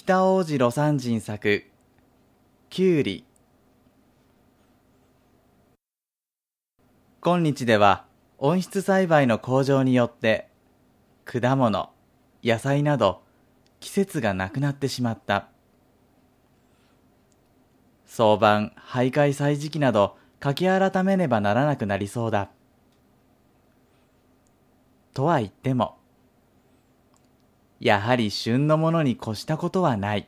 北大路魯山人作きゅうり。今日では温室栽培の向上によって果物、野菜など季節がなくなってしまった。早晩、徘徊歳時期など書き改めねばならなくなりそうだ。とは言っても、やはり旬のものに越したことはない。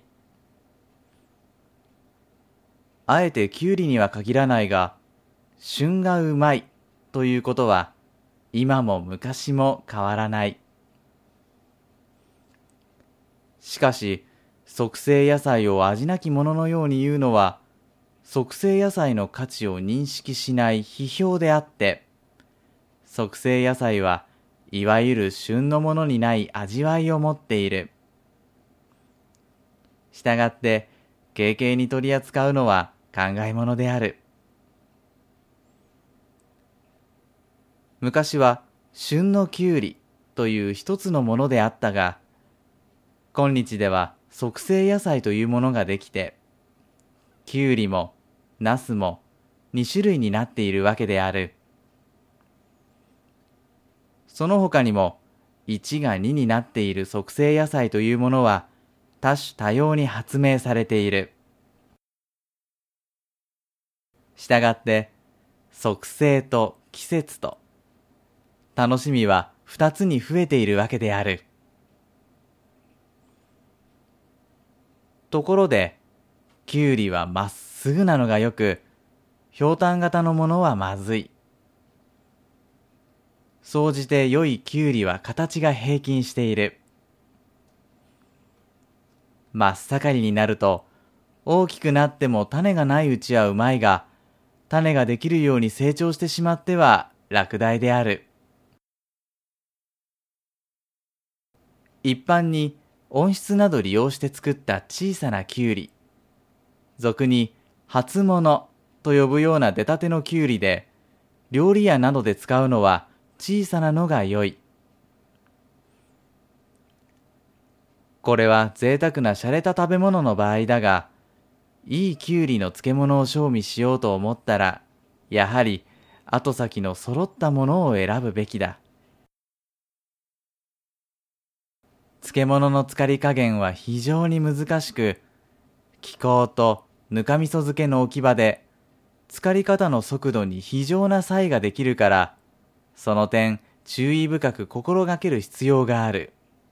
あえてきゅうりには限らないが、旬がうまいということは今も昔も変わらない。しかし、促成野菜を味なきもののように言うのは、促成野菜の価値を認識しない批評であって、促成野菜はいわゆる旬のものにない味わいを持っている。したがって、軽々に取り扱うのは考えものである。昔は旬のきゅうりという一つのものであったが、今日では促成野菜というものができて、きゅうりもナスも2種類になっているわけである。その他にも1が2になっている促成野菜というものは多種多様に発明されている。したがって促成と季節と楽しみは2つに増えているわけである。ところできゅうりはまっすぐなのがよく、ひょうたん型のものはまずい。総じて良いきゅうりは形が平均している。真っ盛りになると、大きくなっても種がないうちはうまいが、種ができるように成長してしまっては落第である。一般に温室など利用して作った小さなきゅうり、俗に初物と呼ぶような出たてのきゅうりで、料理屋などで使うのは小さなのが良い。これは贅沢な洒落た食べ物の場合だが、いいきゅうりの漬物を賞味しようと思ったら、やはり後先の揃ったものを選ぶべきだ。漬物の漬かり加減は非常に難しく、気候とぬかみそ漬けの置き場で、漬かり方の速度に非常な差異ができるから、その点注意深く心がける必要がある。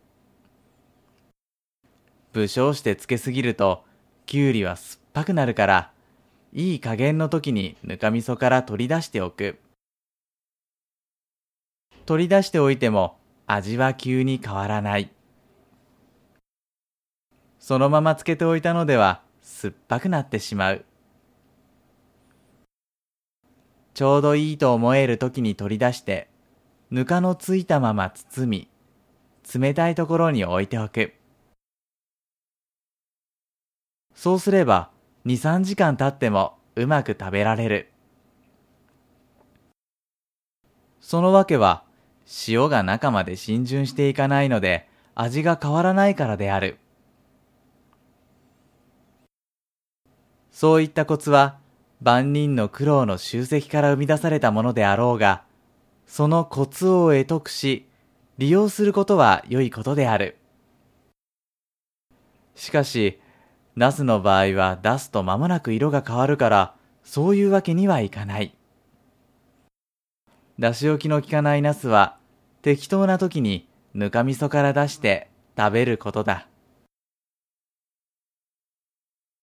武将して漬けすぎると、きゅうりは酸っぱくなるから、いい加減の時にぬかみそから取り出しておく。取り出しておいても味は急に変わらない。そのまま漬けておいたのでは酸っぱくなってしまう。ちょうどいいと思える時に取り出して、ぬかのついたまま包み、冷たいところに置いておく。そうすれば2、3時間経ってもうまく食べられる。そのわけは塩が中まで浸潤していかないので味が変わらないからである。そういったコツは万人の苦労の集積から生み出されたものであろうが、そのコツを得得し、利用することは良いことである。しかし、ナスの場合は出すと間もなく色が変わるから、そういうわけにはいかない。出し置きの効かないナスは、適当な時にぬかみそから出して食べることだ。